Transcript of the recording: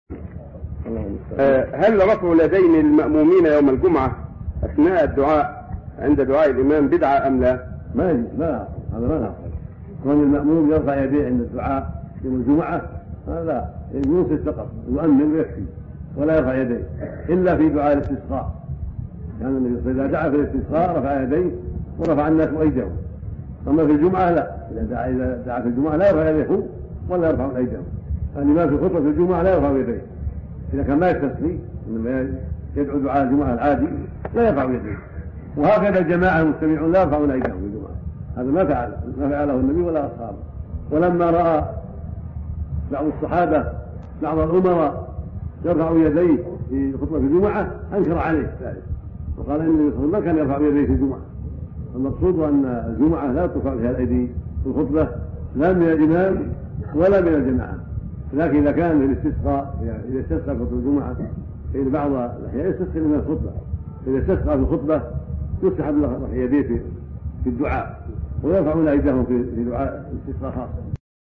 هل رفع اليدين للمأمومين يوم الجمعة أثناء الدعاء عند دعاء الإمام بدعة أم لا؟ لا هذا ما نعرف. كون المأموم يرفع يديه عند الدعاء يوم الجمعة هذا ينصت فقط يؤمن ويكفي ولا يرفع يديه إلا في دعاء الاستسقاء. يعني النبي صلى الله عليه وسلم إذا دعا في الاستسقاء رفع يديه ورفع الناس أيديهم. أما في الجمعة لا، إذا دعا في الجمعة لا يرفع يديه ولا يرفع أيديهم. الإمام في خطبة الجمعة لا يرفع يديه إذا كان ما يستسقي إنما يدعو دعاء الجمعة العادي لا يرفع يديه. وهكذا الجماعة المستمعون لا يرفعون أيديهم في الجمعة. هذا ما فعله النبي ولا أصحابه. ولما رأى بعض الصحابة بعض الأمراء يرفع يديه في خطبة الجمعة أنكر عليه ذلك وقال إن النبي صلى الله عليه وسلم ما كان يرفع يديه في الجمعة. المقصود أن الجمعة لا ترفع فيها الأيدي في الخطبة لا من الإمام ولا من الجماعة. لكن إذا كان في الاستسقاء إذا استسقى خطبة الجمعة فإن بعض الأحيان يستسقي من الخطبة إذا استسقى في الخطبة يستحب له رفع يديه في الدعاء ويرفعون أيديهم في دعاء الاستسقاء خاصة.